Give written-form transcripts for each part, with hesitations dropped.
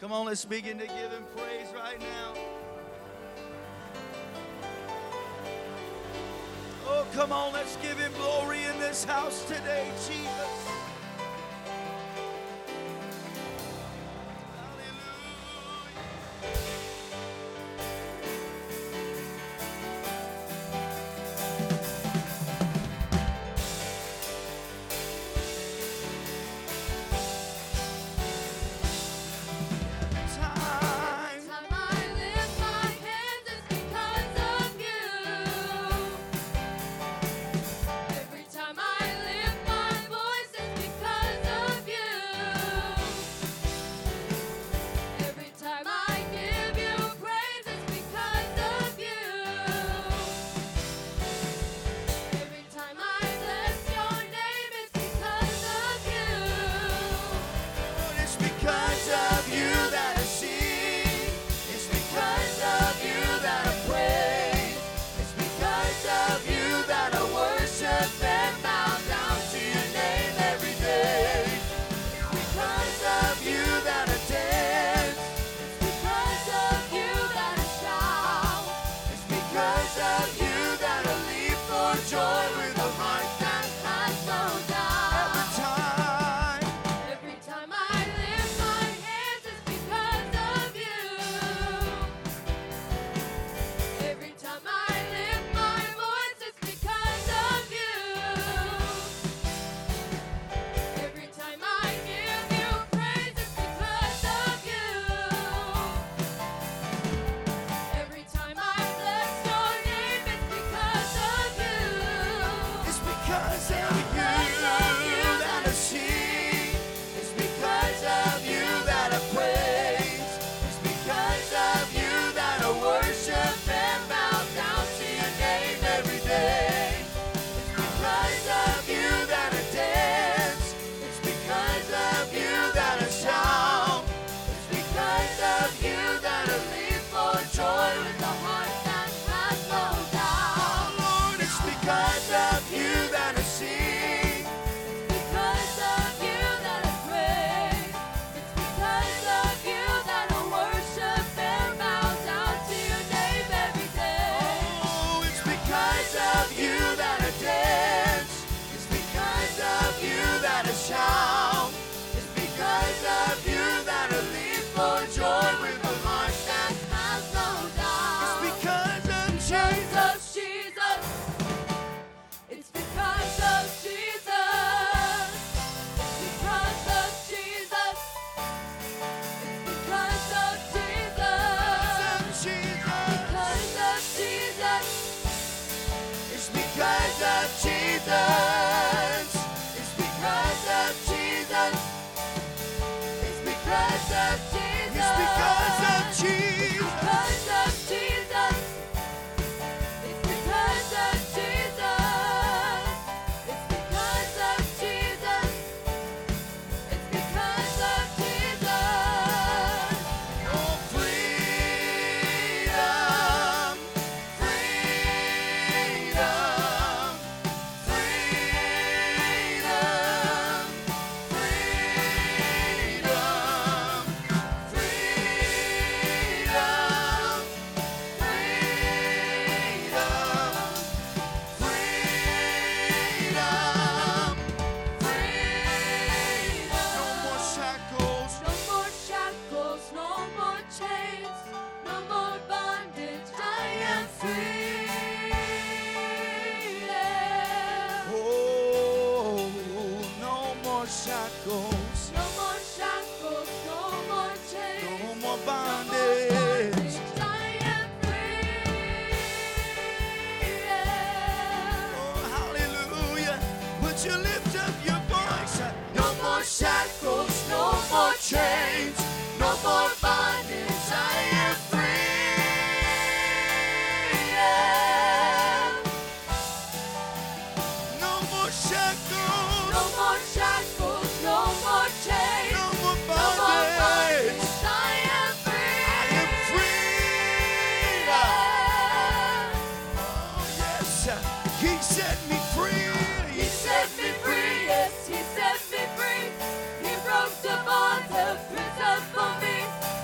Come on, let's begin to give him praise right now. Oh, come on, let's give him glory in this house today, Jesus. He set me free. He broke the bonds of prison for me.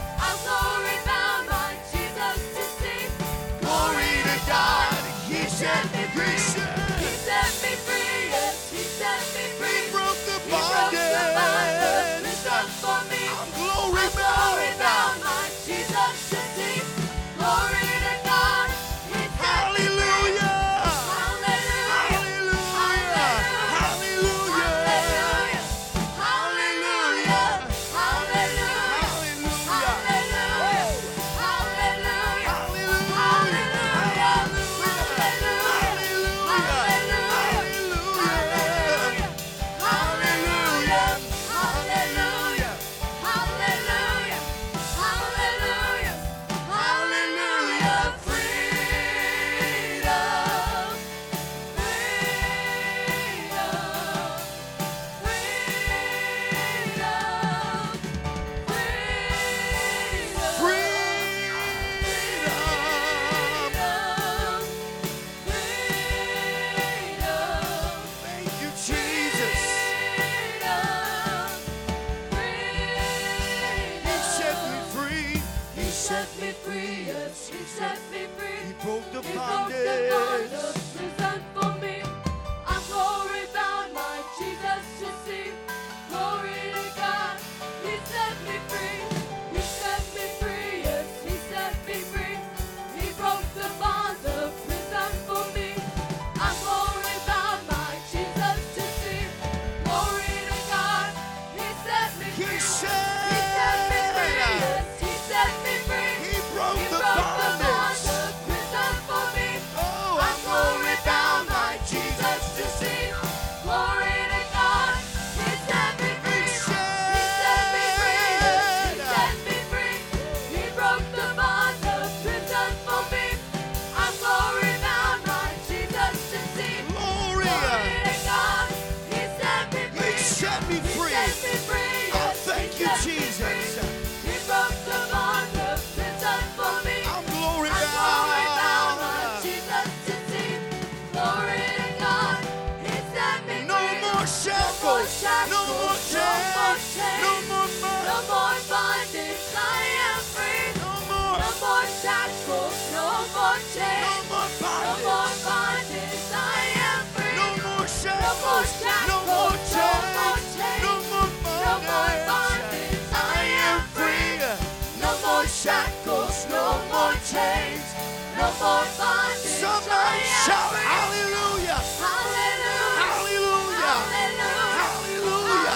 more no more shackles, chains, no more no more bondage. bondage. I am free. No more shackles, no more chains, no more bondage. Somebody I am shout free. hallelujah. Hallelujah. Hallelujah. Hallelujah. Hallelujah.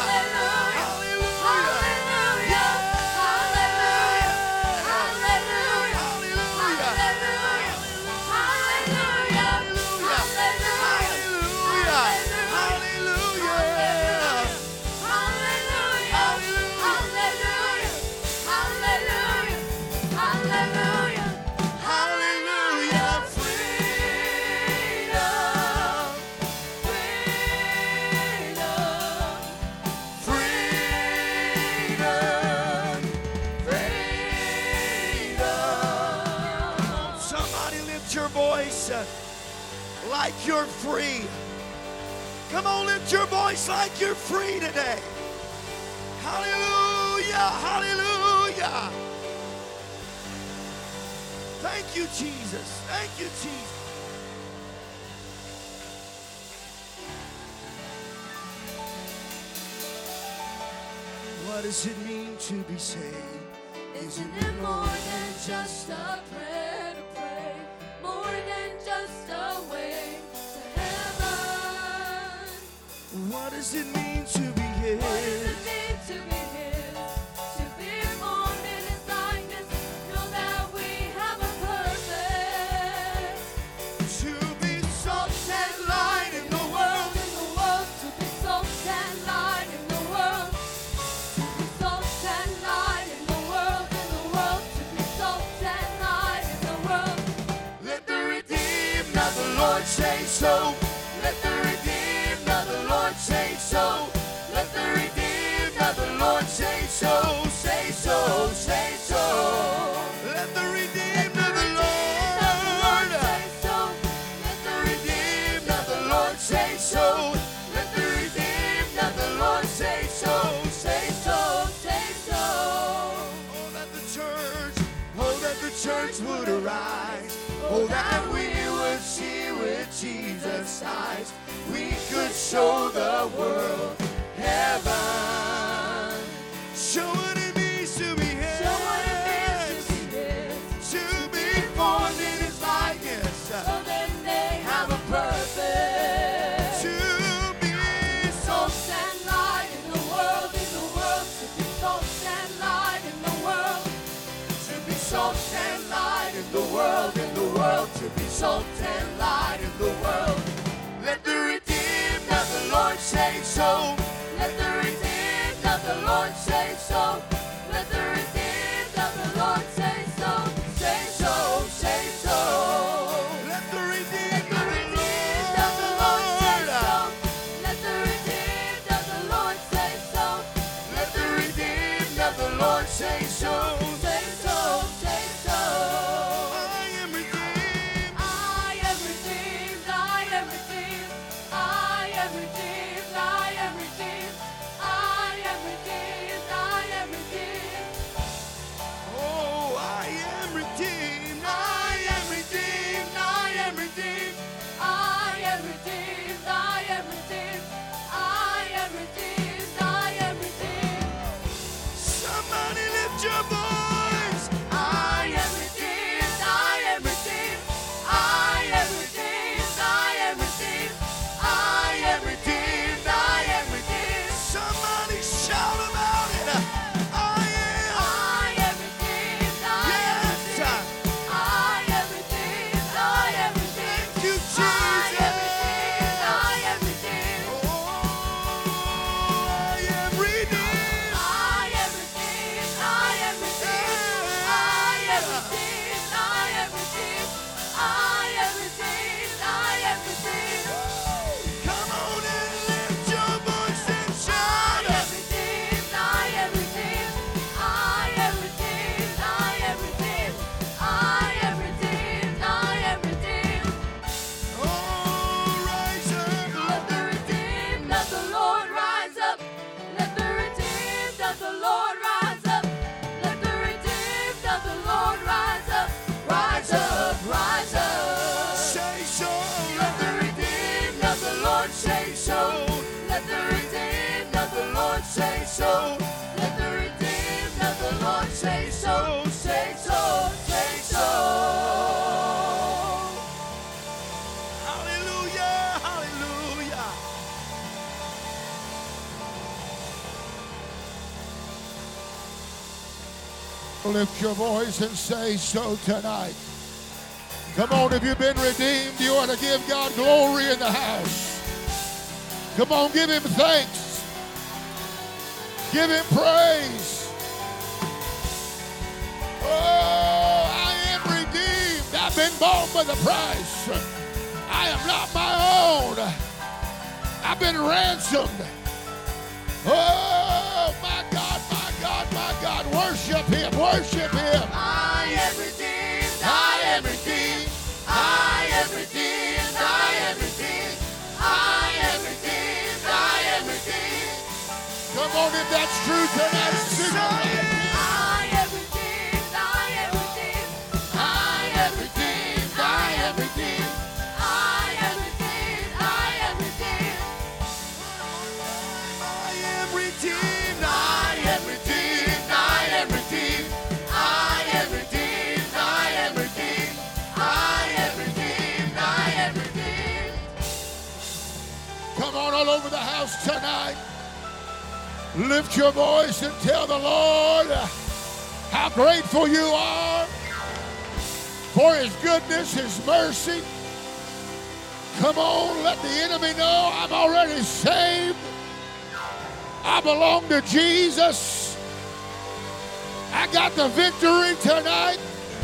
Hallelujah. Hallelujah. Hallelujah. Somebody lift your voice like you're free. Come on, lift your voice like you're free today. Hallelujah, hallelujah. Thank you, Jesus. Thank you, Jesus. What does it mean to be saved? Isn't it more than just a prayer to pray? More than just a way to heaven? What does it mean to be What does his? it mean to be his? To be formed in his likeness, know that we have a purpose. To be salt and light in the world. To be salt and light in the world. To be salt and light in the world, to be salt and light in the world. Let the redeemed of the Lord say so. Let the redeemed of the Lord say so. Let the redeemed of the Lord say so. Say so, say so. Let the redeemed of the Lord. Say so. Let the redeemed of the Lord say so. Let the redeemed of the Lord say so. Say so. Say so. Oh, that the church would arise. Oh, that we would see with Jesus' eyes. We could show the world heaven. Show what it means to be his. Show what it means to be his. To be formed in his likeness. So then they have a purpose. To be Salt so. and light in the world, to be salt and light in the world. To be salt and light in the world, to be salt and light in the world. Let the redeemed of the Lord say so. Let the redeemed of the Lord say so. Let the redeemed of the Lord say so. Say so, say so. Let the Let redeemed the redeemed of the Lord say so. Let the redeemed of the Lord say so. Let the redeemed of the Lord say so. Say so, say so. I am redeemed. I am redeemed, I am redeemed, I am redeemed, I am redeemed. Lord say so. Let the redeemed of the Lord say so. Let the redeemed of the Lord say so. Say so, say so. Hallelujah, hallelujah. Lift your voice and say so tonight. Come on, if you've been redeemed, you ought to give God glory in the house. Come on, give him thanks. Give him praise. Oh, I am redeemed. I've been bought with a price. I am not my own. I've been ransomed. Oh, my God, my God, my God. Worship him, worship him. I am redeemed, I am redeemed, I am redeemed, I am redeemed, I am redeemed, I am redeemed. Come on, if that's true tonight, sing it. I am redeemed, I am redeemed, I am redeemed, I am redeemed, I am redeemed, I am redeemed. I am redeemed. I am redeemed, I am redeemed, I am redeemed, I am redeemed, I am redeemed, I am redeemed. Come on, all over the house tonight. Lift your voice and tell the Lord how grateful you are for his goodness, his mercy. Come on, let the enemy know I'm already saved. I belong to Jesus. I got the victory tonight.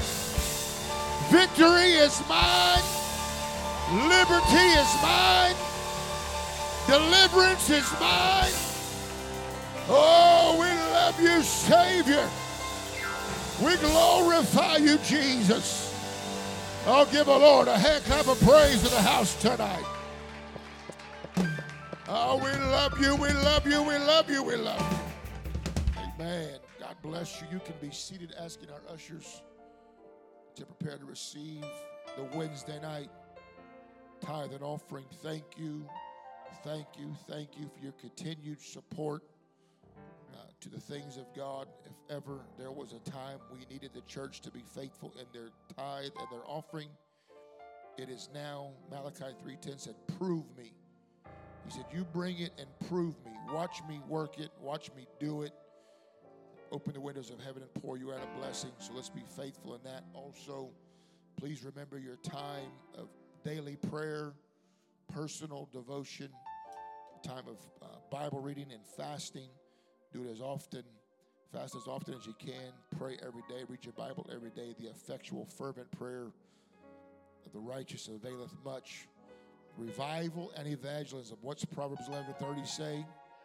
Victory is mine. Liberty is mine. Deliverance is mine. Oh, we love you, Savior. We glorify you, Jesus. I'll give the Lord a hand clap of praise in the house tonight. Oh, we love you, we love you, we love you, we love you. Amen. God bless you. You can be seated, asking our ushers to prepare to receive the Wednesday night tithe and offering. Thank you, thank you, thank you for your continued support to the things of God. If ever there was a time we needed the church to be faithful in their tithe and their offering, it is now. Malachi 3:10 said, prove me. He said, you bring it and prove me. Watch me work it. Watch me do it. Open the windows of heaven and pour you out a blessing. So let's be faithful in that. Also, please remember your time of daily prayer, personal devotion, time of Bible reading and fasting. Do it as often, fast as often as you can. Pray every day. Read your Bible every day. The effectual, fervent prayer of the righteous availeth much. Revival and evangelism. What's Proverbs 11:30 say?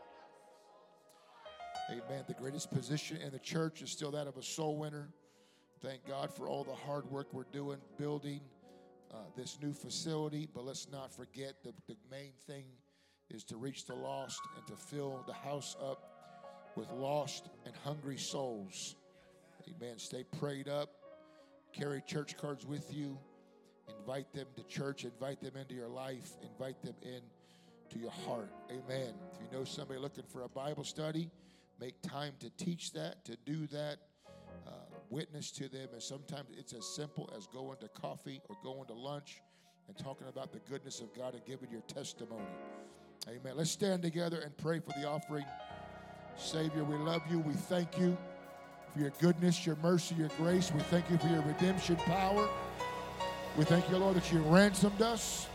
Amen. The greatest position in the church is still that of a soul winner. Thank God for all the hard work we're doing, building this new facility. But let's not forget the main thing is to reach the lost and to fill the house up with lost and hungry souls. Amen. Stay prayed up. Carry church cards with you. Invite them to church. Invite them into your life. Invite them in to your heart. Amen. If you know somebody looking for a Bible study, make time to teach that, to do that. Witness to them. And sometimes it's as simple as going to coffee or going to lunch and talking about the goodness of God and giving your testimony. Amen. Let's stand together and pray for the offering. Savior, we love you. We thank you for your goodness, your mercy, your grace. We thank you for your redemption power. We thank you, Lord, that you ransomed us.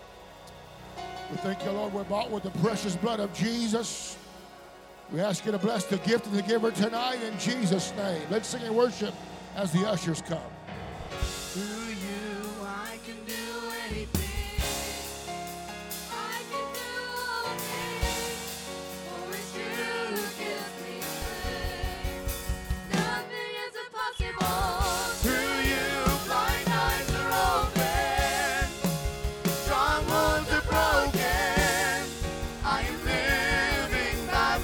We thank you, Lord, we're bought with the precious blood of Jesus. We ask you to bless the gift and the giver tonight in Jesus' name. Let's sing and worship as the ushers come. Through you I can do anything. I can do all things, for it's you who gives me strength. Nothing is impossible. Through you blind eyes are open, strongholds are broken. I am living by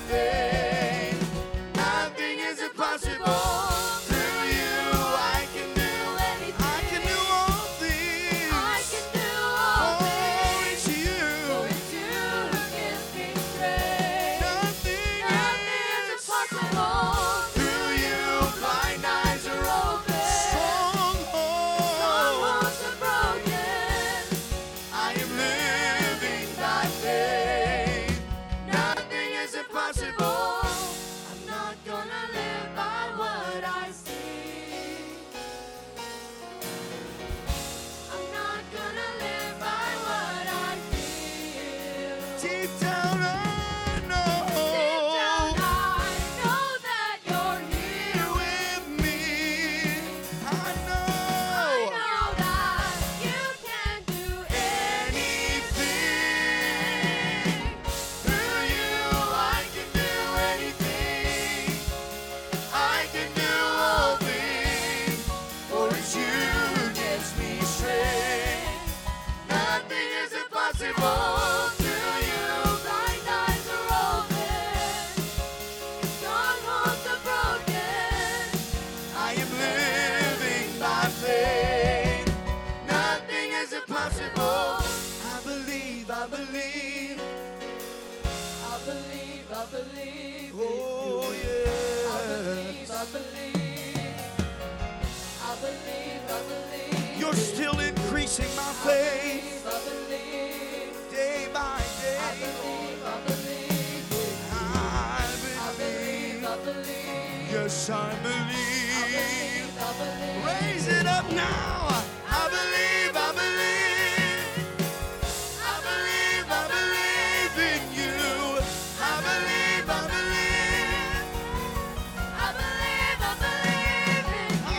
faith. Nothing is impossible. Through you I can do anything. I can do all things. I can do Deep down I know. Deep down I know that you're here. Here with me. I I know. know that you can do Anything. Through you I can do anything. I can do all things. For it's you who gives me strength. Nothing is impossible. Through you Blind eyes are open, strongholds are broken. I am living by faith. Nothing is impossible. I believe, I believe. I believe, I believe. Oh, I yeah. believe, I believe. I believe, I believe. You're still increasing my I faith believe, I believe. day by day. I believe, I believe. I I believe. believe, I believe. Yes, I I believe. believe, I believe. Raise it up now. I believe, I believe. I believe, I believe in you. I believe, I believe. I believe, I believe in you.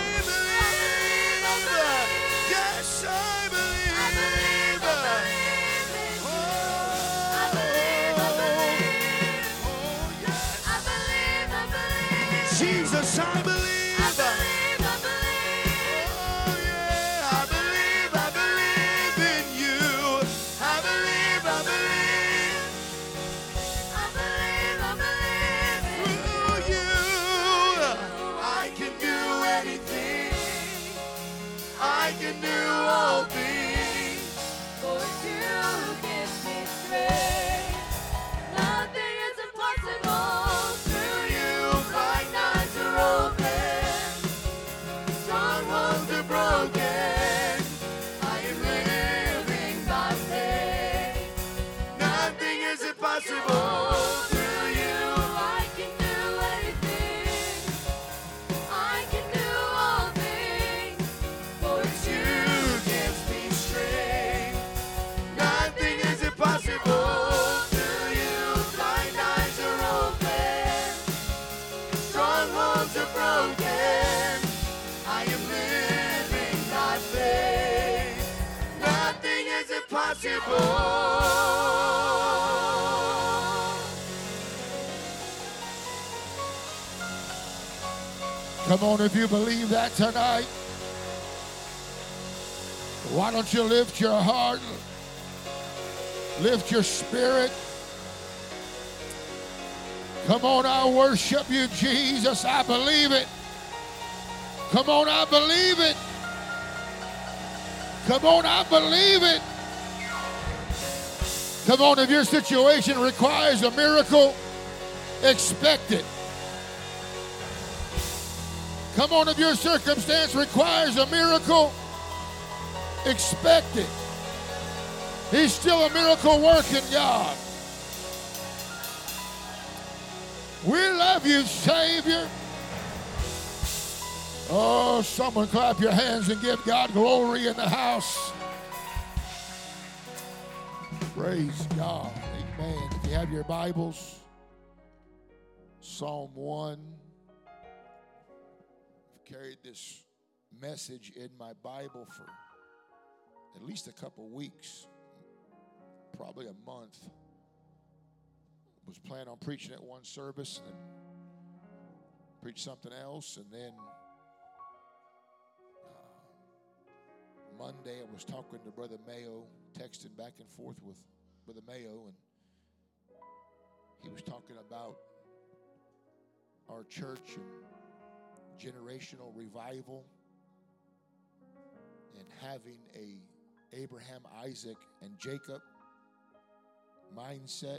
I believe. Yes, I believe. I believe, I believe in you. I believe, I believe. Oh, yes. I believe, I believe. Jesus, I believe. I believe, I believe. Oh, yeah. I believe in you. I believe, I believe. I believe, I believe in Through you, I can do anything. I can do all things. For you gives me strength. Nothing is impossible. Through you, blind eyes are open. Strongholds are broken. I am living by faith. Nothing is impossible. Through you, I can do anything. I can do all things. For It's you who gives me strength. Nothing is impossible. Through you, blind eyes are open. Strongholds are broken. I am living by faith. Nothing is impossible. Come on, if you believe that tonight, why don't you lift your heart, lift your spirit. Come on, I worship you, Jesus. I believe it. Come on, I believe it. Come on, I believe it. Come on, if your situation requires a miracle, expect it. Come on, if your circumstance requires a miracle, expect it. He's still a miracle working God. We love you, Savior. Oh, someone clap your hands and give God glory in the house. Praise God. Amen. If you have your Bibles, Psalm 1. I've carried this message in my Bible for at least a couple weeks, probably a month. Was planning on preaching at one service and then preach something else, and then Monday I was talking to Brother Mayo, texting back and forth with Brother Mayo, and he was talking about our church and generational revival and having a Abraham, Isaac, and Jacob mindset.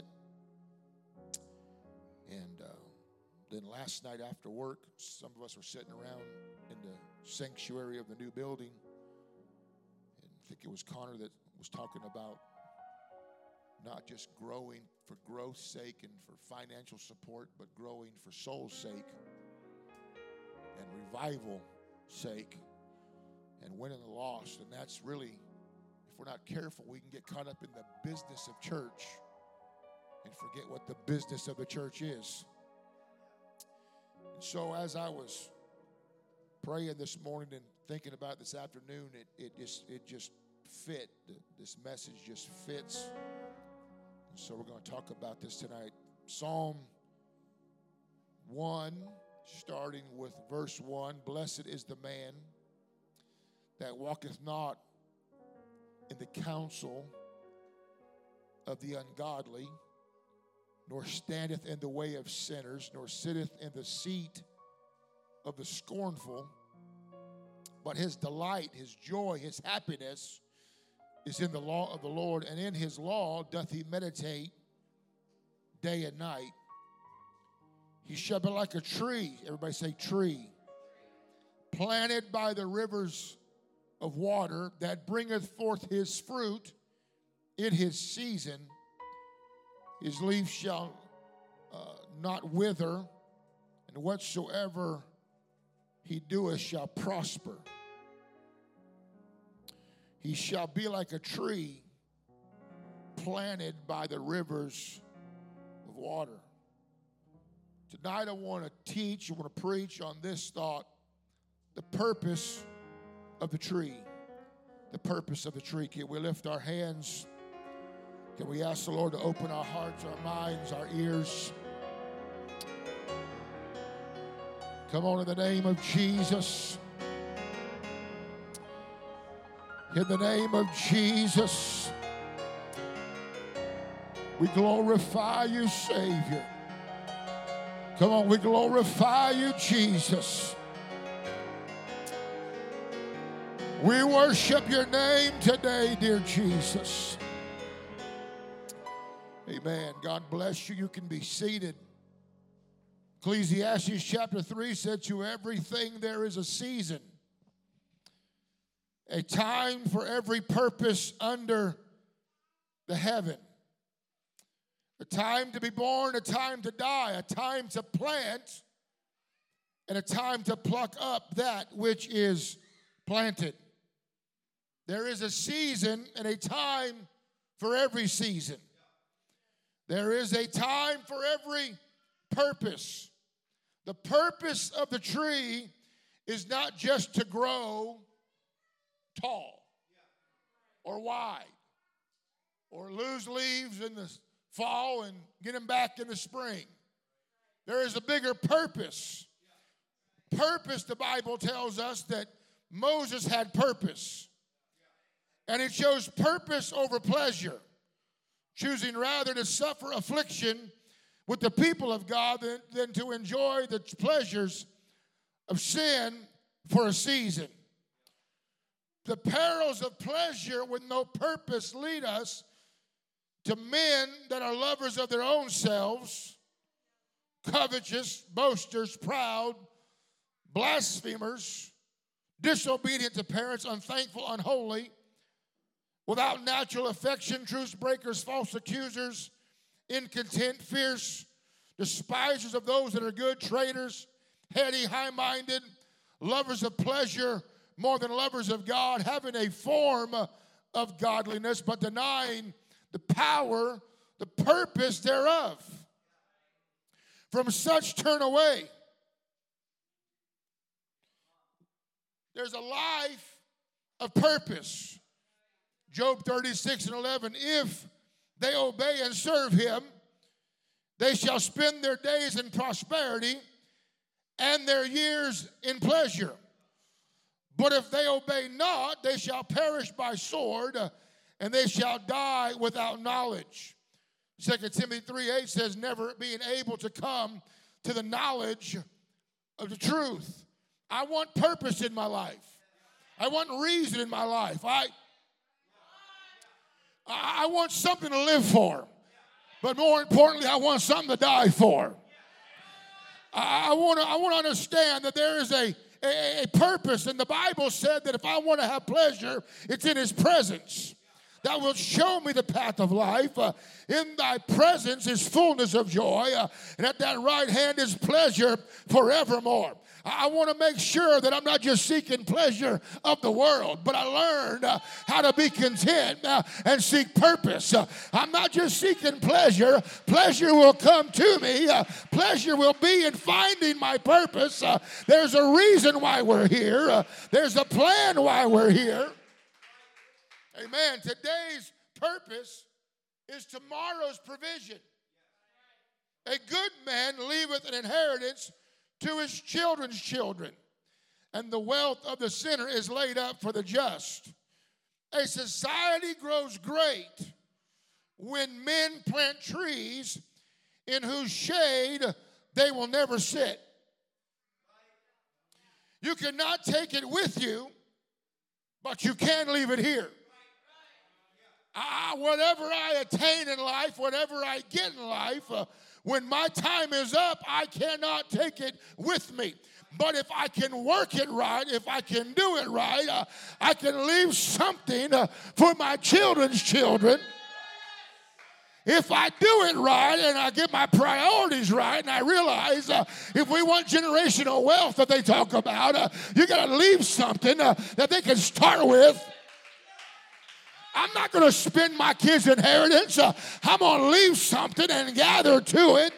And then last night after work, some of us were sitting around in the sanctuary of the new building. And I think it was Connor that was talking about not just growing for growth's sake and for financial support, but growing for soul's sake and revival sake and winning the lost. And that's really, if we're not careful, we can get caught up in the business of church and forget what the business of the church is. And so as I was praying this morning and thinking about this afternoon, it just fit. This message just fits. And so we're going to talk about this tonight. Psalm 1, starting with verse 1. Blessed is the man that walketh not in the counsel of the ungodly, nor standeth in the way of sinners, nor sitteth in the seat of the scornful. But his delight, his joy, his happiness is in the law of the Lord, and in his law doth he meditate day and night. He shall be like a tree, everybody say tree, planted by the rivers of water, that bringeth forth his fruit in his season. His leaf shall not wither, and whatsoever he doeth shall prosper. He shall be like a tree planted by the rivers of water. Tonight I want to teach, I want to preach on this thought, the purpose of the tree. The purpose of the tree. Can we lift our hands? Can we ask the Lord to open our hearts, our minds, our ears? Come on, in the name of Jesus. In the name of Jesus, we glorify you, Savior. Come on, we glorify you, Jesus. We worship your name today, dear Jesus. Amen. God bless you. You can be seated. Ecclesiastes chapter 3 said, to everything there is a season, a time for every purpose under the heaven. A time to be born, a time to die, a time to plant, and a time to pluck up that which is planted. There is a season and a time for every season. There is a time for every purpose. The purpose of the tree is not just to grow tall or wide or lose leaves in the fall and get them back in the spring. There is a bigger purpose. Purpose, the Bible tells us that Moses had purpose. And it shows purpose over pleasure, choosing rather to suffer affliction with the people of God than to enjoy the pleasures of sin for a season. The perils of pleasure with no purpose lead us to men that are lovers of their own selves, covetous, boasters, proud, blasphemers, disobedient to parents, unthankful, unholy, without natural affection, truce breakers, false accusers, incontent, fierce, despisers of those that are good, traitors, heady, high-minded, lovers of pleasure more than lovers of God, having a form of godliness, but denying the power, the purpose thereof. From such turn away. There's a life of purpose. Job 36:11, if they obey and serve him, they shall spend their days in prosperity and their years in pleasure. But if they obey not, they shall perish by sword, and they shall die without knowledge. 2 Timothy 3:8 says, never being able to come to the knowledge of the truth. I want purpose in my life. I want reason in my life. I want something to live for. But more importantly, I want something to die for. I want to understand that there is a purpose. And the Bible said that if I want to have pleasure, it's in his presence. that will show me the path of life. In thy presence is fullness of joy, and at that right hand is pleasure forevermore. I want to make sure that I'm not just seeking pleasure of the world, but I learned how to be content and seek purpose. I'm not just seeking pleasure. Pleasure will come to me. Pleasure will be in finding my purpose. There's a reason why we're here. There's a plan why we're here. Amen. Today's purpose is tomorrow's provision. A good man leaveth an inheritance to his children's children, and the wealth of the sinner is laid up for the just. A society grows great when men plant trees in whose shade they will never sit. You cannot take it with you, but you can leave it here. Whatever I attain in life, whatever I get in life, when my time is up, I cannot take it with me. But if I can work it right, if I can do it right, I can leave something for my children's children. If I do it right and I get my priorities right and I realize if we want generational wealth that they talk about, you got to leave something that they can start with. I'm not going to spend my kids' inheritance. I'm going to leave something and gather to it.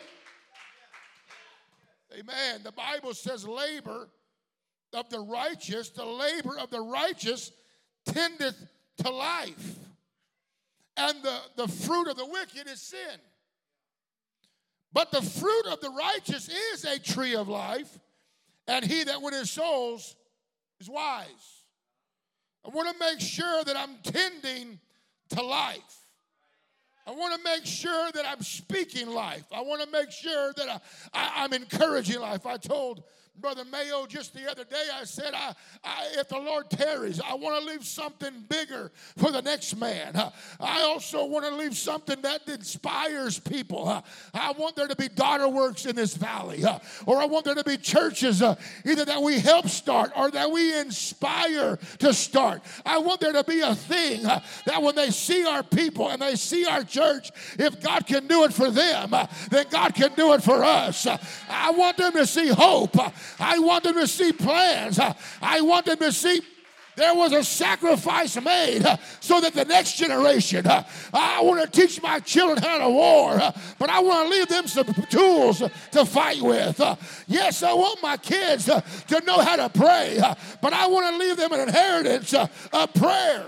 Amen. The Bible says labor of the righteous, the labor of the righteous tendeth to life. And the fruit of the wicked is sin. But the fruit of the righteous is a tree of life, and he that winneth souls is wise. I want to make sure that I'm tending to life. I want to make sure that I'm speaking life. I want to make sure that I'm encouraging life. I told Brother Mayo just the other day, I said, if the Lord tarries, I want to leave something bigger for the next man. I also want to leave something that inspires people. I want there to be daughter works in this valley, or I want there to be churches either that we help start or that we inspire to start. I want there to be a thing that when they see our people and they see our church, if God can do it for them, then God can do it for us. I want them to see hope. I want them to see plans. I want them to see there was a sacrifice made so that the next generation, I want to teach my children how to war, but I want to leave them some tools to fight with. Yes, I want my kids to know how to pray, but I want to leave them an inheritance of prayer.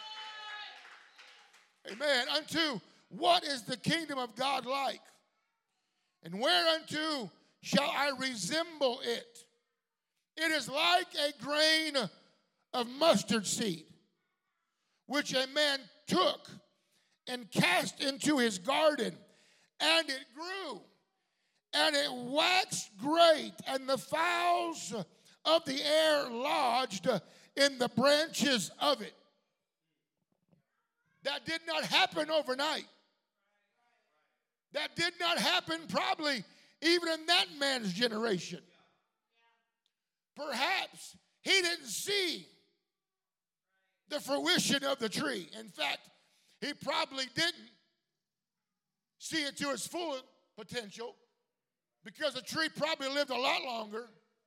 Amen. Unto what is the kingdom of God like? And whereunto shall I resemble it? It is like a grain of mustard seed, which a man took and cast into his garden, and it grew, and it waxed great, and the fowls of the air lodged in the branches of it. That did not happen overnight. That did not happen probably even in that man's generation. Perhaps he didn't see the fruition of the tree. In fact, he probably didn't see it to its full potential because the tree probably lived a lot longer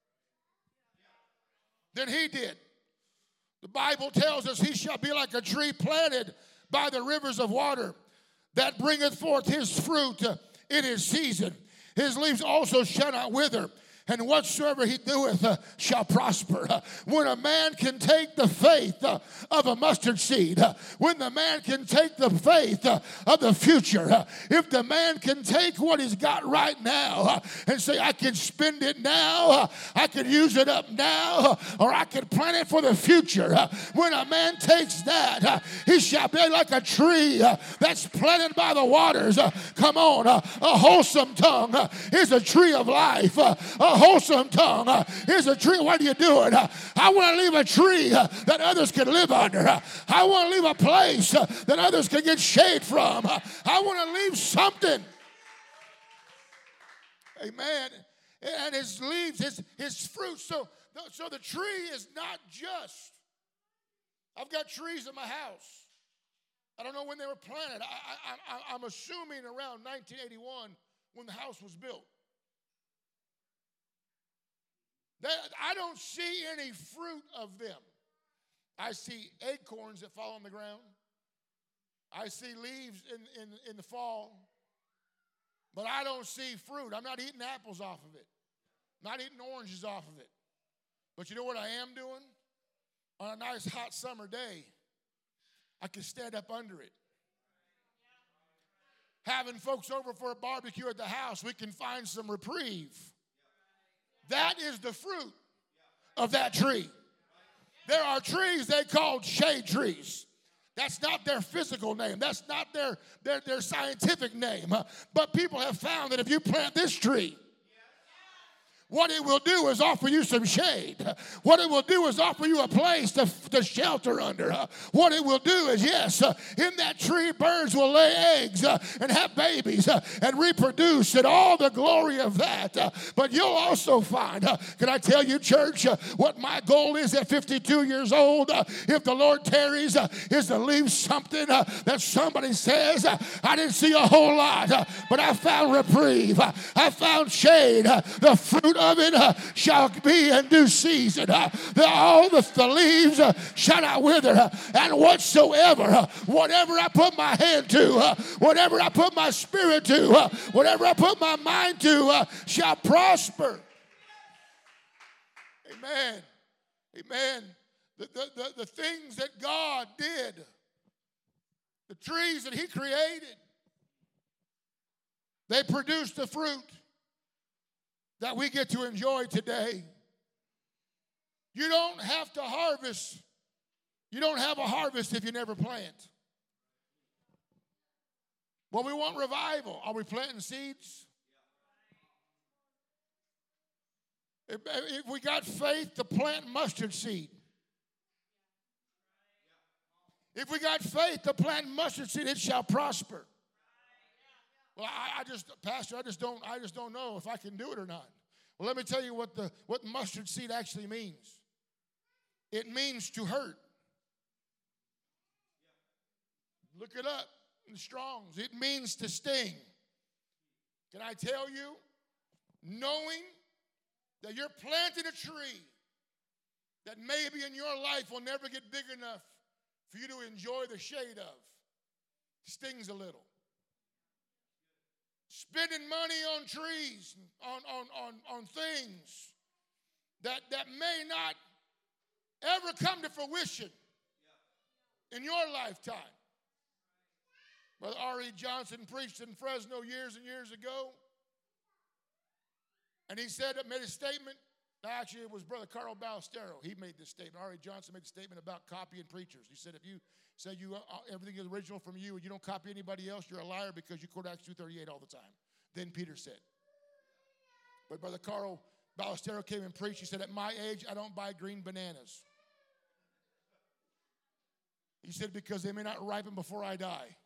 than he did. The Bible tells us he shall be like a tree planted by the rivers of water that bringeth forth his fruit in his season. His leaves also shall not wither, and whatsoever he doeth shall prosper. When a man can take the faith of a mustard seed, when the man can take the faith of the future, if the man can take what he's got right now and say, I can spend it now, I can use it up now, or I can plant it for the future. When a man takes that, he shall be like a tree that's planted by the waters. Come on, a wholesome tongue is a tree of life. A wholesome tongue is a tree. What are you doing? I want to leave a tree that others can live under. I want to leave a place that others can get shade from. I want to leave something. Amen. And his leaves, his fruit. So the tree is not just, I've got trees in my house. I don't know when they were planted. I'm assuming around 1981 when the house was built. I don't see any fruit of them. I see acorns that fall on the ground. I see leaves in the fall. But I don't see fruit. I'm not eating apples off of it. I'm not eating oranges off of it. But you know what I am doing? On a nice hot summer day, I can stand up under it. Having folks over for a barbecue at the house, we can find some reprieve. That is the fruit of that tree. There are trees they call shade trees. That's not their physical name. That's not their scientific name. But people have found that if you plant this tree, what it will do is offer you some shade. What it will do is offer you a place to shelter under. What it will do is, yes, in that tree, birds will lay eggs and have babies and reproduce and all the glory of that. But you'll also find, can I tell you, church, what my goal is at 52 years old, if the Lord tarries, is to leave something that somebody says, I didn't see a whole lot, but I found reprieve. I found shade. The fruit of it shall be in due season. All the leaves shall not wither. And whatsoever, whatever I put my hand to, whatever I put my spirit to, whatever I put my mind to, shall prosper. Amen. Amen. The things that God did, the trees that He created, they produced the fruit that we get to enjoy today. You don't have to harvest. You don't have a harvest if you never plant. Well, we want revival. Are we planting seeds? If we got faith to plant mustard seed. If we got faith to plant mustard seed, it shall prosper. Well, Pastor, I just don't know if I can do it or not. Well, let me tell you what mustard seed actually means. It means to hurt. Look it up in Strong's. It means to sting. Can I tell you, knowing that you're planting a tree that maybe in your life will never get big enough for you to enjoy the shade of, stings a little. Spending money on trees, on things that may not ever come to fruition in your lifetime. Brother R.E. Johnson preached in Fresno years and years ago, and he made a statement. Actually, it was Brother Carl Ballestero. He made this statement. R.E. Johnson made a statement about copying preachers. He said, if you say everything is original from you and you don't copy anybody else, you're a liar because you quote Acts 2:38 all the time. Then Peter said. But Brother Carl Ballestero came and preached. He said, at my age, I don't buy green bananas. He said, because they may not ripen before I die.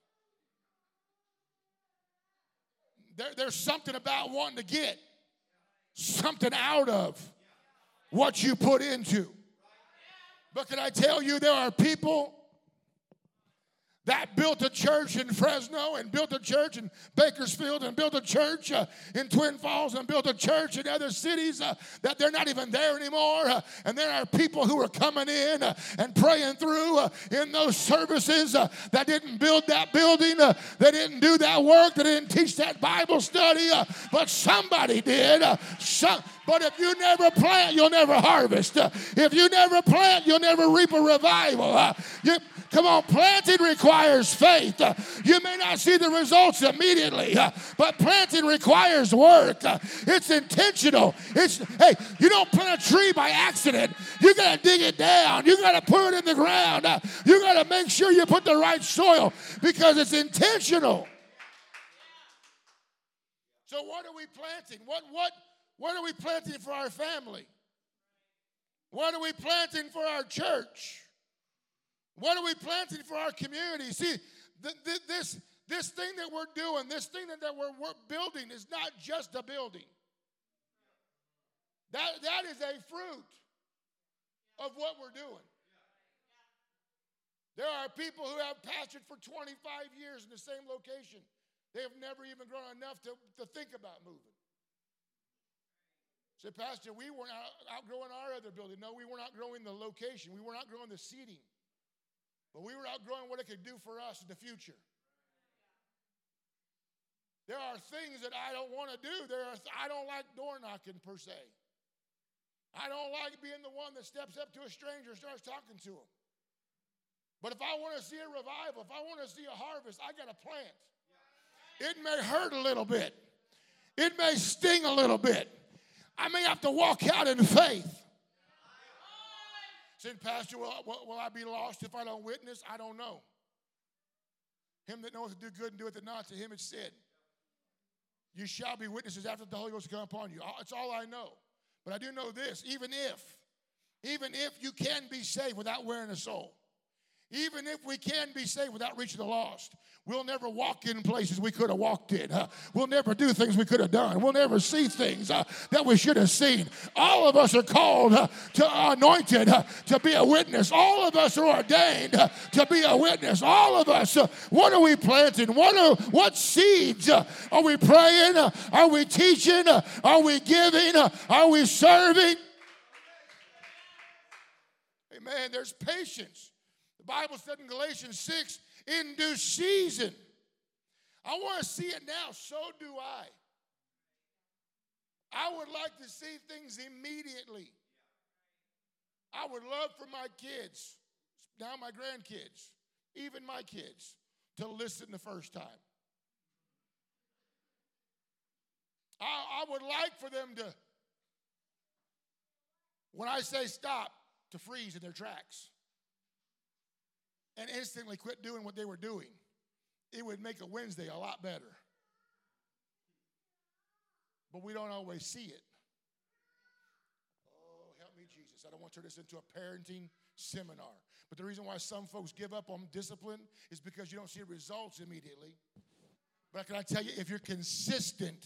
There's something about wanting to get something out of what you put into. But can I tell you, there are people that built a church in Fresno and built a church in Bakersfield and built a church in Twin Falls and built a church in other cities that they're not even there anymore. And there are people who are coming in and praying through in those services that didn't build that building. They didn't do that work. They didn't teach that Bible study. But somebody did. But if you never plant, you'll never harvest. If you never plant, you'll never reap a revival. Come on, planting requires faith. You may not see the results immediately, but planting requires work. It's intentional. Hey, you don't plant a tree by accident. You got to dig it down. You got to put it in the ground. You got to make sure you put the right soil because it's intentional. So what are we planting? What are we planting for our family? What are we planting for our church? What are we planting for our community? See, this thing that we're doing, this thing that we're building is not just a building. That is a fruit of what we're doing. There are people who have pastored for 25 years in the same location. They have never even grown enough to think about moving. Say, Pastor, we weren't outgrowing our other building. No, we weren't outgrowing the location. We weren't outgrowing the seating. But we were outgrowing what it could do for us in the future. There are things that I don't want to do. I don't like door knocking per se. I don't like being the one that steps up to a stranger and starts talking to him. But if I want to see a revival, if I want to see a harvest, I got to plant. It may hurt a little bit. It may sting a little bit. I may have to walk out in faith. Said, Pastor, will I be lost if I don't witness? I don't know. Him that knoweth to do good and doeth it not, to him it's said, you shall be witnesses after the Holy Ghost come upon you. It's all I know. But I do know this, even if you can be saved without wearing a soul, even if we can be saved without reaching the lost, we'll never walk in places we could have walked in. We'll never do things we could have done. We'll never see things that we should have seen. All of us are called anointed to be a witness. All of us are ordained to be a witness. All of us, what are we planting? What seeds are we praying? Are we teaching? Are we giving? Are we serving? Amen. There's patience. The Bible said in Galatians 6, in due season. I want to see it now, so do I. I would like to see things immediately. I would love for my kids, now my grandkids, even my kids, to listen the first time. I would like for them to, when I say stop, to freeze in their tracks and instantly quit doing what they were doing. It would make a Wednesday a lot better. But we don't always see it. Oh, help me, Jesus. I don't want to turn this into a parenting seminar. But the reason why some folks give up on discipline is because you don't see results immediately. But can I tell you, if you're consistent,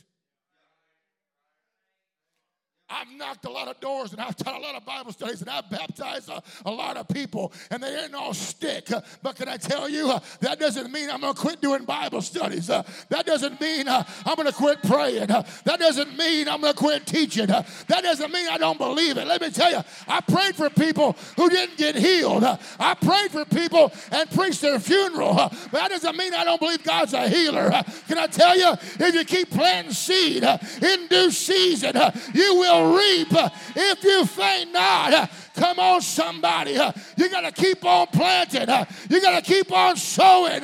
I've knocked a lot of doors and I've taught a lot of Bible studies and I've baptized a lot of people and they didn't all stick. But can I tell you, that doesn't mean I'm going to quit doing Bible studies. That doesn't mean I'm going to quit praying. That doesn't mean I'm going to quit teaching. That doesn't mean I don't believe it. Let me tell you, I prayed for people who didn't get healed. I prayed for people and preached their funeral. But that doesn't mean I don't believe God's a healer. Can I tell you, if you keep planting seed in due season, you will reap if you faint not. Come on, somebody. You got to keep on planting. You got to keep on sowing.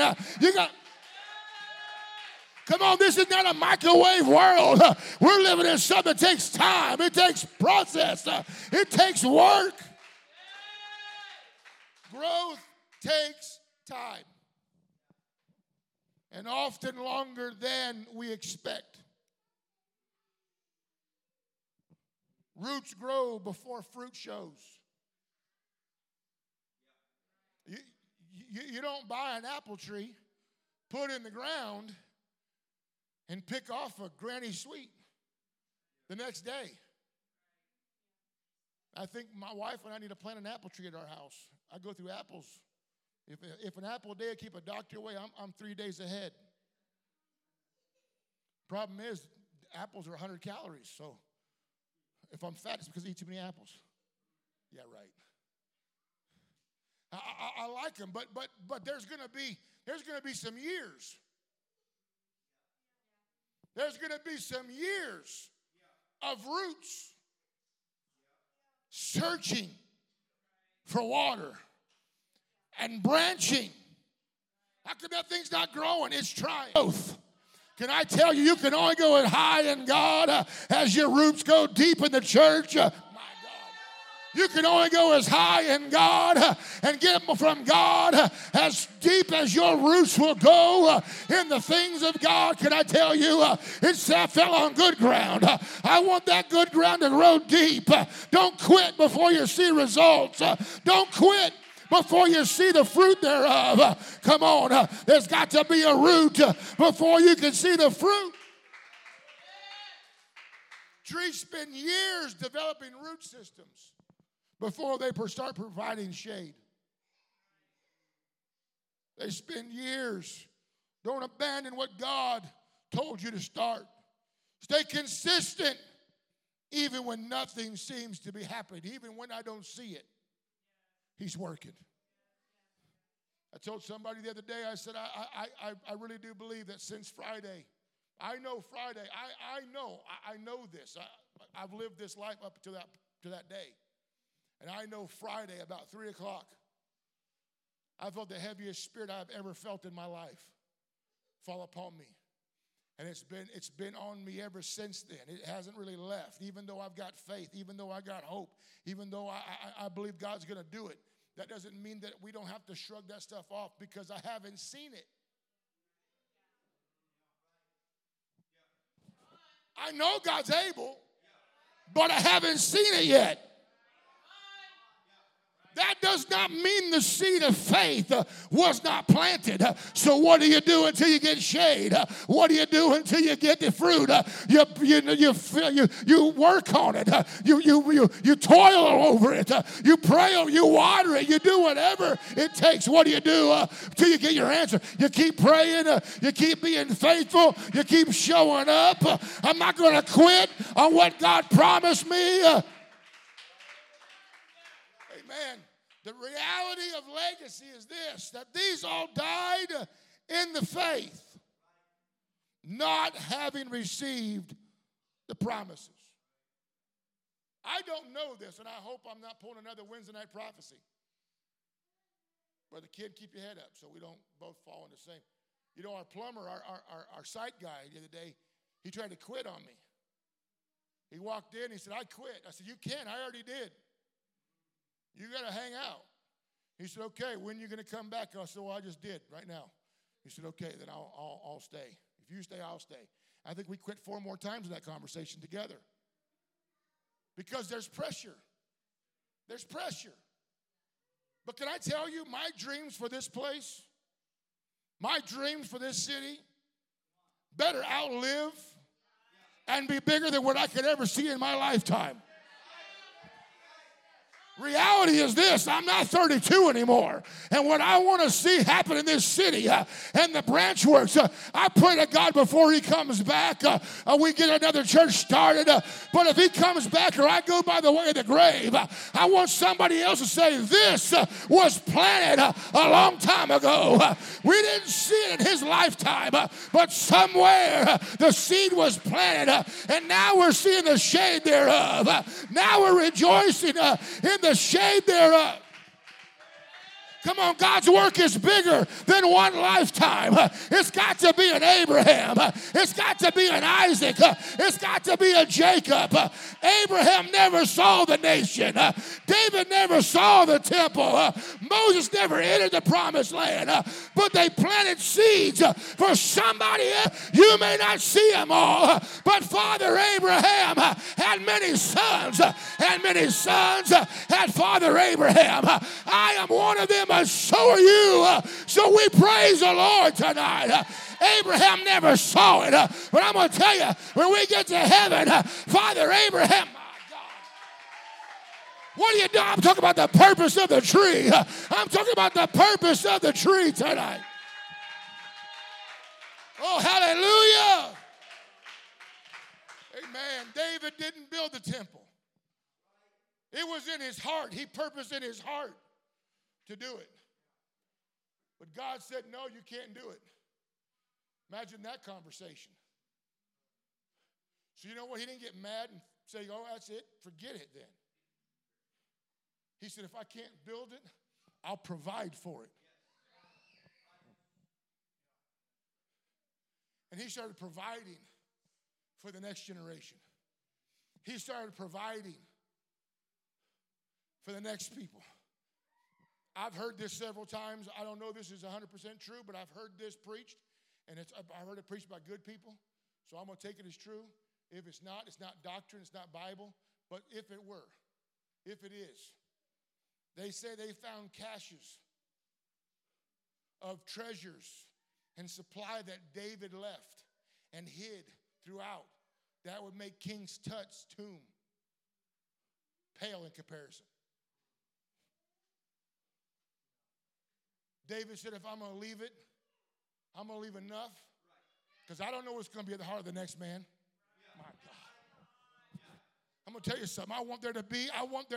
Come on, this is not a microwave world. We're living in something that takes time. It takes process. It takes work. Growth takes time. And often longer than we expect. Roots grow before fruit shows. You don't buy an apple tree, put it in the ground, and pick off a granny sweet the next day. I think my wife and I need to plant an apple tree at our house. I go through apples. If an apple a day keep a doctor away, I'm 3 days ahead. Problem is, apples are 100 calories, so if I'm fat, it's because I eat too many apples. Yeah, right. I like them, but there's gonna be some years. There's gonna be some years of roots searching for water and branching. How come that thing's not growing? It's trying. Can I tell you, you can only go as high in God as your roots go deep in the church. My God. You can only go as high in God and get from God as deep as your roots will go in the things of God. Can I tell you, it fell on good ground. I want that good ground to grow deep. Don't quit before you see results. Don't quit before you see the fruit thereof. Come on, there's got to be a root before you can see the fruit. Trees spend years developing root systems before they start providing shade. They spend years. Don't abandon what God told you to start. Stay consistent even when nothing seems to be happening, even when I don't see it. He's working. I told somebody the other day, I said, I really do believe that since Friday, I know this. I've lived this life up to that day. And I know Friday about 3 o'clock, I felt the heaviest spirit I've ever felt in my life fall upon me. And it's been on me ever since then. It hasn't really left. Even though I've got faith, even though I got hope, even though I believe God's going to do it, that doesn't mean that we don't have to shrug that stuff off because I haven't seen it. I know God's able, but I haven't seen it yet. That does not mean the seed of faith was not planted. So what do you do until you get shade? What do you do until you get the fruit? You work on it. You toil over it. You pray, you water it. You do whatever it takes. What do you do until you get your answer? You keep praying. You keep being faithful. You keep showing up. I'm not going to quit on what God promised me. Amen. The reality of legacy is this, that these all died in the faith, not having received the promises. I don't know this, and I hope I'm not pulling another Wednesday night prophecy. Brother Kid, keep your head up so we don't both fall in the same. You know, our plumber, our site guy the other day, he tried to quit on me. He walked in, he said, I quit. I said, you can't, I already did. You got to hang out. He said, okay, when are you going to come back? I said, well, I just did right now. He said, okay, then I'll stay. If you stay, I'll stay. I think we quit 4 more times in that conversation together. Because there's pressure. There's pressure. But can I tell you, my dreams for this place, my dreams for this city, better outlive and be bigger than what I could ever see in my lifetime. Reality is this, I'm not 32 anymore. And what I want to see happen in this city and the branch works, I pray to God before he comes back, we get another church started. But if he comes back or I go by the way of the grave, I want somebody else to say, this was planted a long time ago. We didn't see it in his lifetime, but somewhere the seed was planted, and now we're seeing the shade thereof. Now we're rejoicing in the shade thereof. Come on, God's work is bigger than one lifetime. It's got to be an Abraham. It's got to be an Isaac. It's got to be a Jacob. Abraham never saw the nation. David never saw the temple. Moses never entered the promised land. But they planted seeds for somebody else. You may not see them all, but Father Abraham had many sons, and many sons had Father Abraham. I am one of them. So are you. So we praise the Lord tonight. Abraham never saw it. But I'm going to tell you, when we get to heaven, Father Abraham, my God. What are you doing? I'm talking about the purpose of the tree. I'm talking about the purpose of the tree tonight. Oh, hallelujah. Amen. David didn't build the temple. It was in his heart. He purposed in his heart to do it. But God said, no, you can't do it. Imagine that conversation. So you know what? He didn't get mad and say, oh, that's it. Forget it then. He said, if I can't build it, I'll provide for it. And he started providing for the next generation. He started providing for the next people. I've heard this several times. I don't know this is 100% true, but I've heard this preached, and I heard it preached by good people, so I'm going to take it as true. If it's not doctrine, it's not Bible, but if it were, if it is, they say they found caches of treasures and supply that David left and hid throughout that would make King Tut's tomb pale in comparison. David said, if I'm going to leave it, I'm going to leave enough because I don't know what's going to be at the heart of the next man. My God. I'm going to tell you something. I want there to be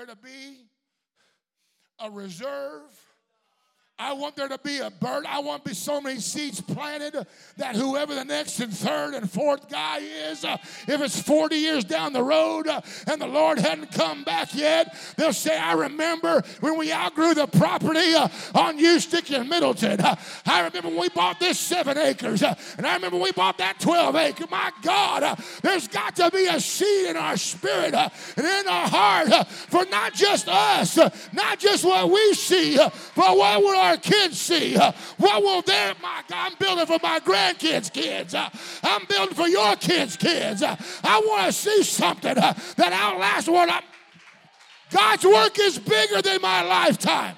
a reserve. I want there to be a bird. I want to be so many seeds planted that whoever the next and third and fourth guy is, if it's 40 years down the road and the Lord hadn't come back yet, they'll say, I remember when we outgrew the property on Eustick in Middleton. I remember when we bought this 7 acres. And I remember when we bought that 12 acres. My God, there's got to be a seed in our spirit and in our heart for not just us, not just what we see, but what will our kids see? What will their, my God, I'm building for my grandkids' kids. I'm building for your kids' kids. I want to see something that outlasts what I'm. God's work is bigger than my lifetime.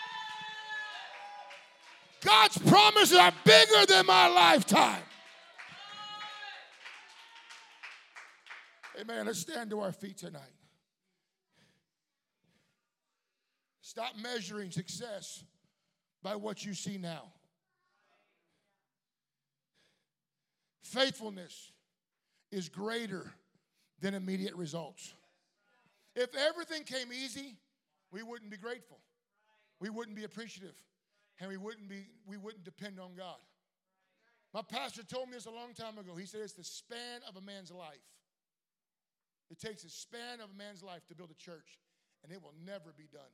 God's promises are bigger than my lifetime. Amen. Let's stand to our feet tonight. Stop measuring success by what you see now. Faithfulness is greater than immediate results. If everything came easy, we wouldn't be grateful. We wouldn't be appreciative. And we wouldn't depend on God. My pastor told me this a long time ago. He said it's the span of a man's life. It takes a span of a man's life to build a church, and it will never be done.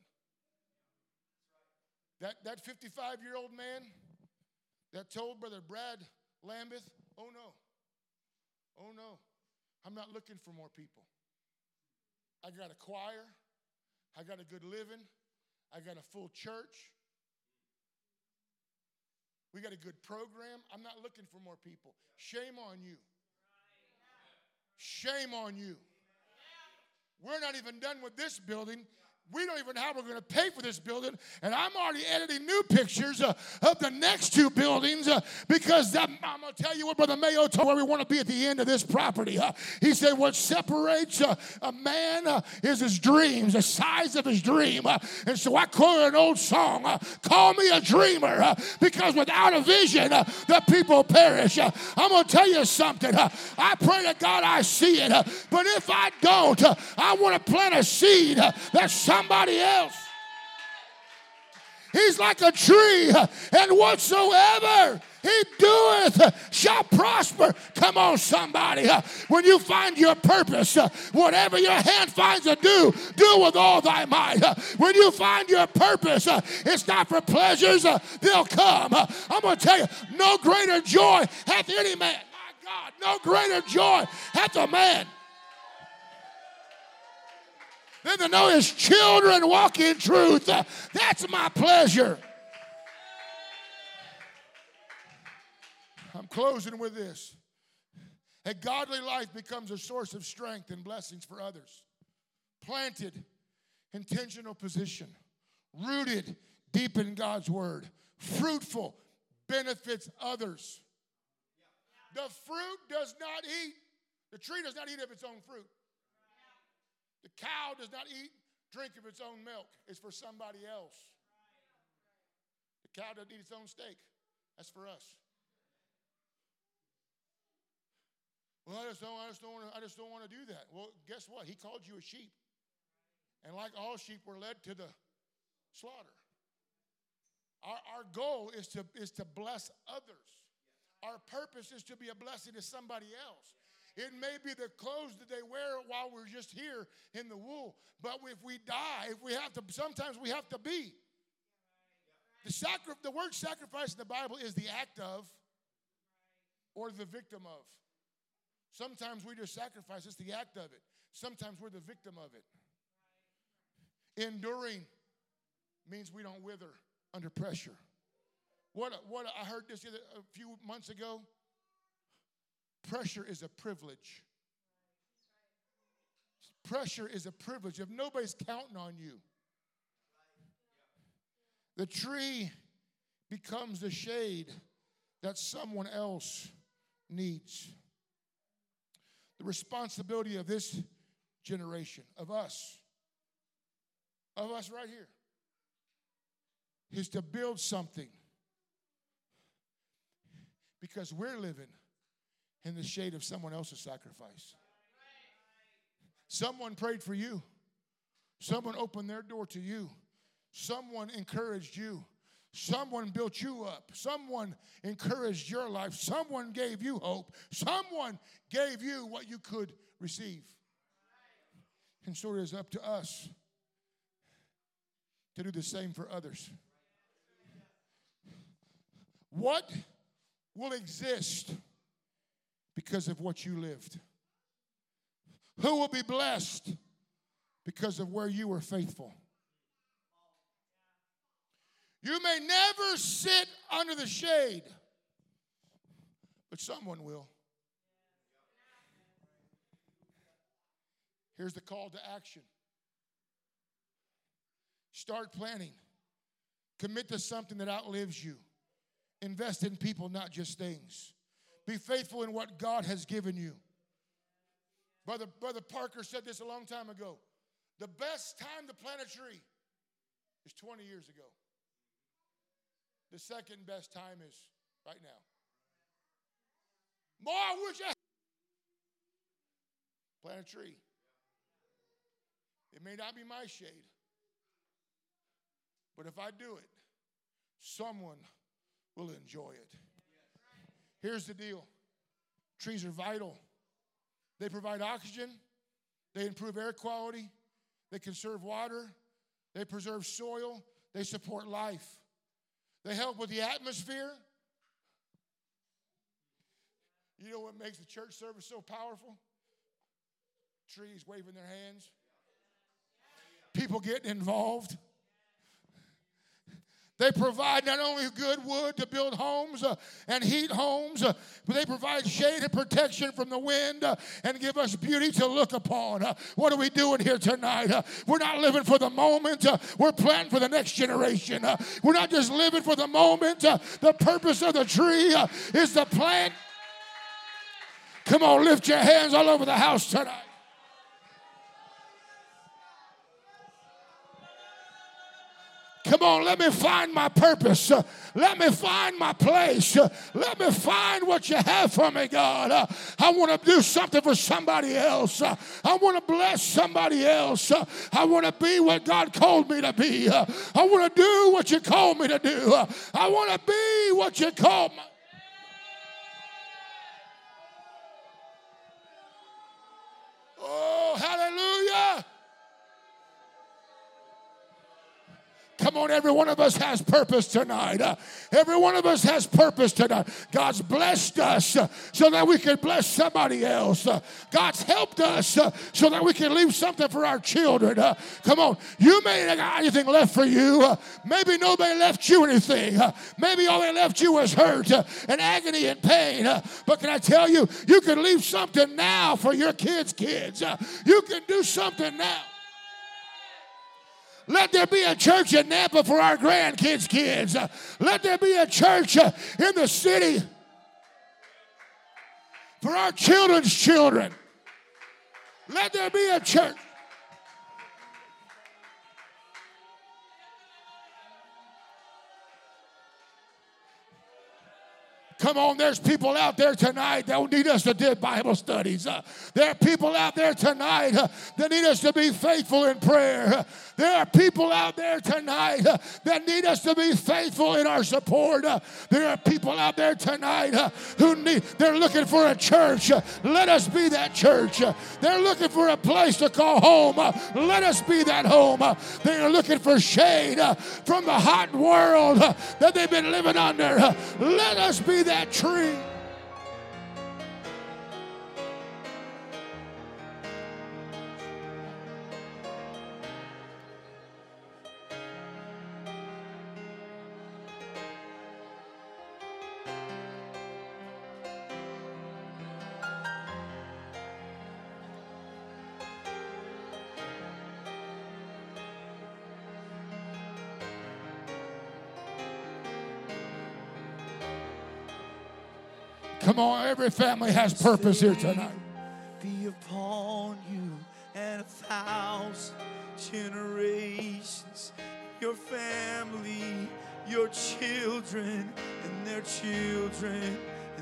That 55-year-old man that told Brother Brad Lambeth, oh no, I'm not looking for more people. I got a choir, I got a good living, I got a full church, we got a good program. I'm not looking for more people. Shame on you. Shame on you. We're not even done with this building. We don't even know how we're going to pay for this building. And I'm already editing new pictures of the next 2 buildings because I'm going to tell you what Brother Mayo told where we want to be at the end of this property. He said what separates a man is his dreams, the size of his dream. And so I quoted an old song, call me a dreamer, because without a vision, the people perish. I'm going to tell you something. I pray to God I see it. But if I don't, I want to plant a seed that somebody else. He's like a tree, and whatsoever he doeth shall prosper. Come on, somebody. When you find your purpose, whatever your hand finds to do, do with all thy might. When you find your purpose, it's not for pleasures, they'll come. I'm going to tell you, no greater joy hath any man. My God, no greater joy hath a man than to know his children walk in truth. That's my pleasure. I'm closing with this. A godly life becomes a source of strength and blessings for others. Planted, intentional position. Rooted deep in God's word. Fruitful, benefits others. The fruit does not eat. The tree does not eat of its own fruit. The cow does not drink of its own milk. It's for somebody else. The cow doesn't eat its own steak. That's for us. Well, I just don't want to do that. Well, guess what? He called you a sheep. And like all sheep, we're led to the slaughter. Our goal is to bless others. Our purpose is to be a blessing to somebody else. It may be the clothes that they wear while we're just here in the wool. But if we die, sometimes we have to be. The word sacrifice in the Bible is the act of or the victim of. Sometimes we just sacrifice. It's the act of it. Sometimes we're the victim of it. Enduring means we don't wither under pressure. What I heard this a few months ago. Pressure is a privilege. Pressure is a privilege. If nobody's counting on you, the tree becomes the shade that someone else needs. The responsibility of this generation, of us right here, is to build something Because we're living in the shade of someone else's sacrifice. Someone prayed for you. Someone opened their door to you. Someone encouraged you. Someone built you up. Someone encouraged your life. Someone gave you hope. Someone gave you what you could receive. And so it is up to us to do the same for others. What will exist because of what you lived? Who will be blessed because of where you were faithful? You may never sit under the shade, but someone will. Here's the call to action. Start planning. Commit to something that outlives you. Invest in people, not just things. Be faithful in what God has given you. Brother Parker said this a long time ago. The best time to plant a tree is 20 years ago. The second best time is right now. Boy, I wish I plant a tree. It may not be my shade, but if I do it, someone will enjoy it. Here's the deal. Trees are vital. They provide oxygen. They improve air quality. They conserve water. They preserve soil. They support life. They help with the atmosphere. You know what makes the church service so powerful? Trees waving their hands. People getting involved. They provide not only good wood to build homes and heat homes, but they provide shade and protection from the wind and give us beauty to look upon. What are we doing here tonight? We're not living for the moment. We're planting for the next generation. We're not just living for the moment. The purpose of the tree is to plant. Come on, lift your hands all over the house tonight. Come on, let me find my purpose. Let me find my place. Let me find what you have for me, God. I want to do something for somebody else. I want to bless somebody else. I want to be what God called me to be. I want to do what you called me to do. I want to be what you called me. Oh, hallelujah. Come on, every one of us has purpose tonight. Every one of us has purpose tonight. God's blessed us so that we can bless somebody else. God's helped us so that we can leave something for our children. Come on, you may not got anything left for you. Maybe nobody left you anything. Maybe all they left you was hurt and agony and pain. But can I tell you, you can leave something now for your kids' kids. You can do something now. Let there be a church in Nampa for our grandkids' kids. Let there be a church in the city for our children's children. Let there be a church. Come on, there's people out there tonight that need us to do Bible studies. There are people out there tonight that need us to be faithful in prayer. There are people out there tonight that need us to be faithful in our support. There are people out there tonight they're looking for a church. Let us be that church. They're looking for a place to call home. Let us be that home. They are looking for shade from the hot world that they've been living under. Let us be that tree. Come on, every family has purpose here tonight. Be upon you and 1,000 generations, your family, your children, and their children, and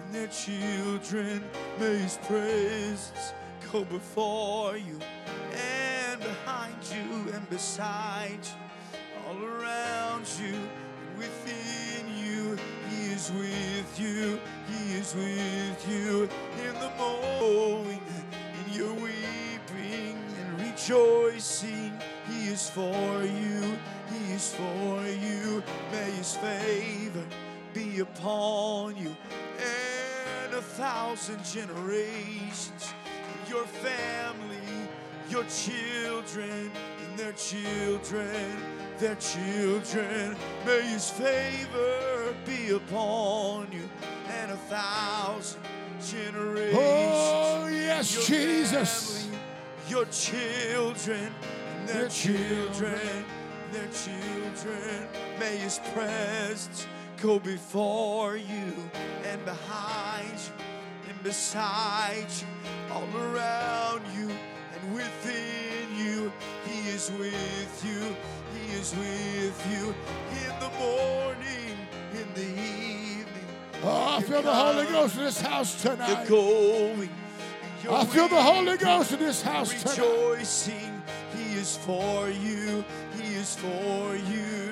and their children. May His presence go before you and behind you and beside you, all around you and within you. He is with you. He is with you in the mowing, in your weeping and rejoicing. He is for you. He is for you. May His favor be upon you and 1,000 generations. Your family, your children, and their children, their children. May His favor be upon you and 1,000 generations. Oh, yes, Your Jesus. family, your children, and their children, their children. May His presence go before you and behind you and beside you, all around you and within you. He is with you. He is with you in the morning, in the evening. Oh, I feel the Holy Ghost in this house tonight. You're going. I feel the Holy Ghost in this house tonight. Rejoicing. He is for you. He is for you.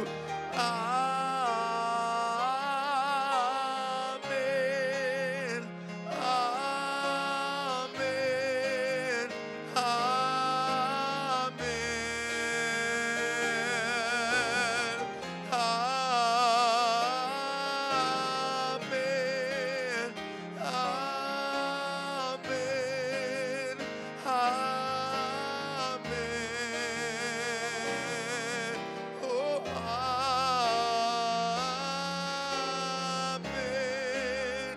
Amen. Amen. Amen. Amen. Amen. Amen. Oh, amen.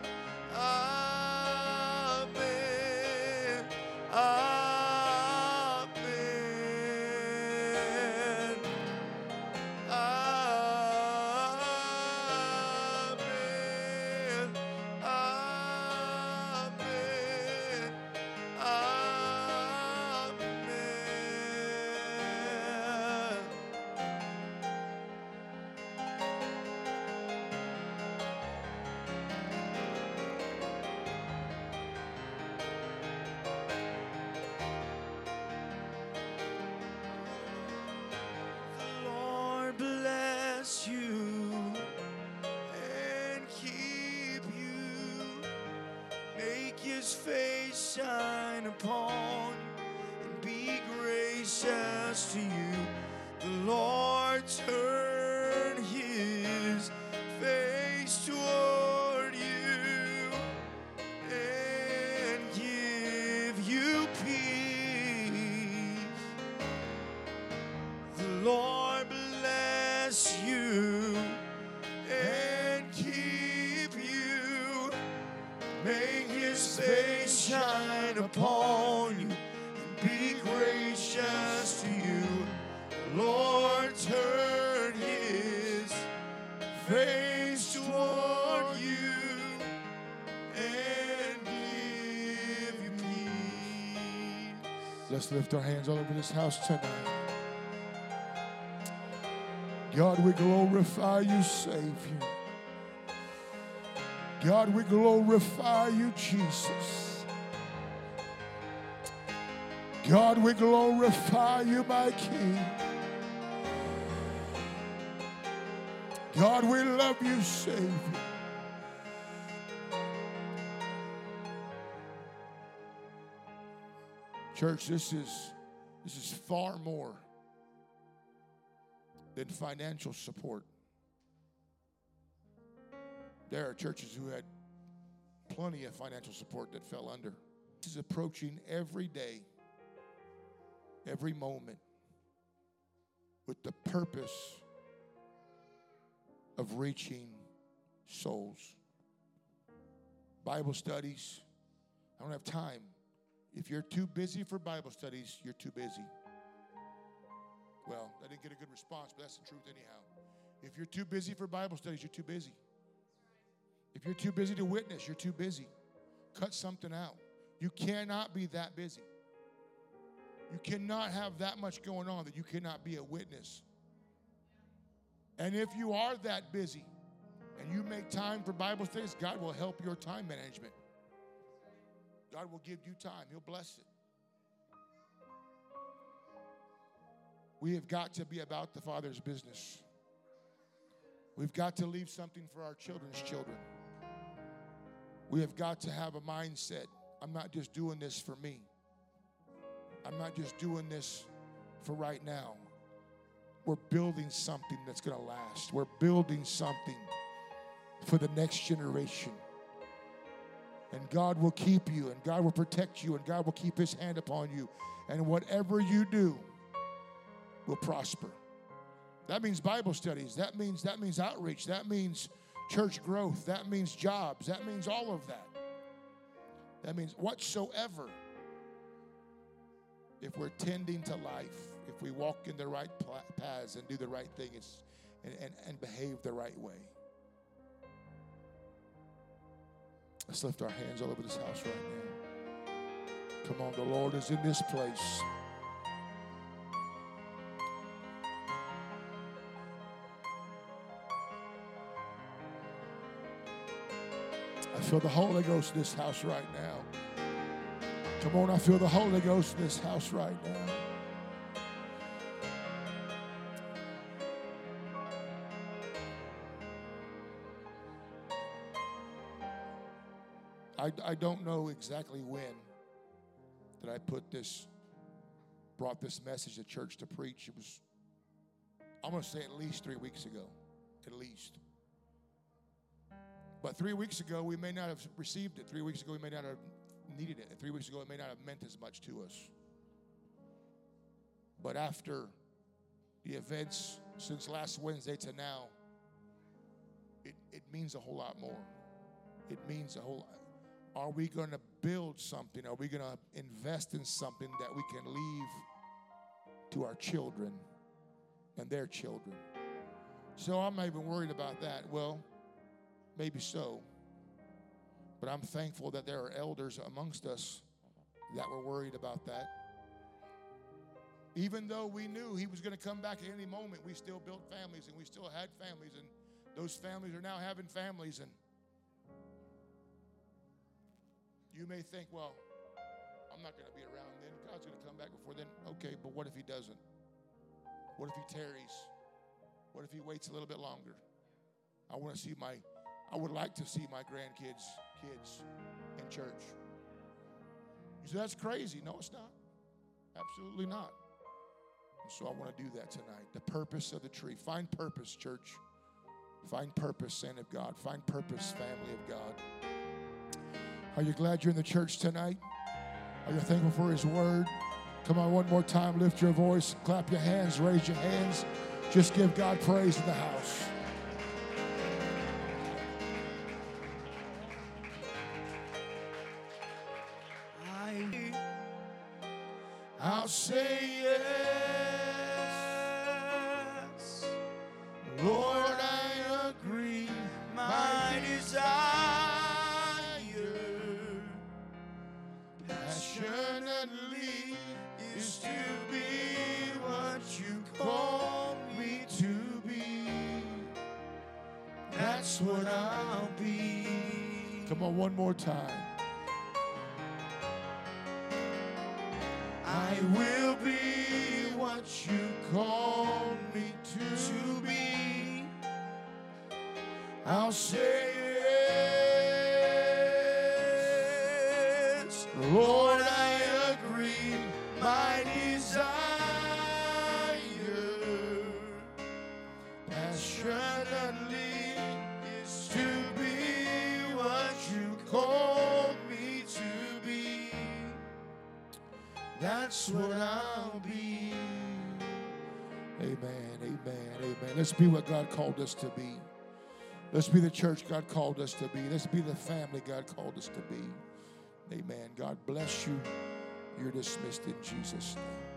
Amen. Amen. Amen. Amen. Amen. The Lord bless you and keep you. Make His face shine upon you and be gracious to you. The Lord turn His face toward you and give you peace. The Lord bless you and keep you. Make His face shine upon you and be gracious to you. The Lord turn His face toward you and give you peace. Let's lift our hands all over this house tonight. God, we glorify you, Savior. God, we glorify you, Jesus. God, we glorify you, my King. God, we love you, Savior. Church, this is far more than financial support. There are churches who had plenty of financial support that fell under. This is approaching every day, every moment, with the purpose of reaching souls. Bible studies, I don't have time. If you're too busy for Bible studies, you're too busy. Well, I didn't get a good response, but that's the truth anyhow. If you're too busy for Bible studies, you're too busy. If you're too busy to witness, you're too busy. Cut something out. You cannot be that busy. You cannot have that much going on that you cannot be a witness. And if you are that busy, and you make time for Bible studies, God will help your time management. God will give you time. He'll bless it. We have got to be about the Father's business. We've got to leave something for our children's children. We have got to have a mindset. I'm not just doing this for me. I'm not just doing this for right now. We're building something that's going to last. We're building something for the next generation. And God will keep you, and God will protect you, and God will keep his hand upon you. And whatever you do will prosper. That means Bible studies. That means outreach. That means church growth. That means jobs. That means all of that. That means whatsoever. If we're tending to life, if we walk in the right paths and do the right thing and behave the right way. Let's lift our hands all over this house right now. Come on, the Lord is in this place. I feel the Holy Ghost in this house right now. Come on, I feel the Holy Ghost in this house right now. I don't know exactly when that I brought this message to church to preach. It was, I'm going to say at least 3 weeks ago, at least. But 3 weeks ago, we may not have received it. 3 weeks ago, we may not have needed it. 3 weeks ago, it may not have meant as much to us. But after the events since last Wednesday to now, it means a whole lot more. It means a whole lot. Are we going to build something? Are we going to invest in something that we can leave to our children and their children? So I'm not even worried about that. Well, maybe so. But I'm thankful that there are elders amongst us that were worried about that. Even though we knew he was going to come back at any moment, we still built families and we still had families. And those families are now having families. And you may think, well, I'm not going to be around then. God's going to come back before then. Okay, but what if he doesn't? What if he tarries? What if he waits a little bit longer? I would like to see my grandkids' kids in church. You say, that's crazy. No, it's not. Absolutely not. And so I want to do that tonight. The purpose of the tree. Find purpose, church. Find purpose, saint of God. Find purpose, family of God. Are you glad you're in the church tonight? Are you thankful for his word? Come on, one more time. Lift your voice. Clap your hands. Raise your hands. Just give God praise in the house. I'll say yes. Lord, I agree. My desire passionately is to be what you call me to be. That's what I'll be. Come on, one more time. I will be what you call me to be. I'll say yes. Lord, I agree. My desire passionately is to be what you call me to be. That's what I'll be. Amen, amen, amen. Let's be what God called us to be. Let's be the church God called us to be. Let's be the family God called us to be. Amen. God bless you. You're dismissed in Jesus' name.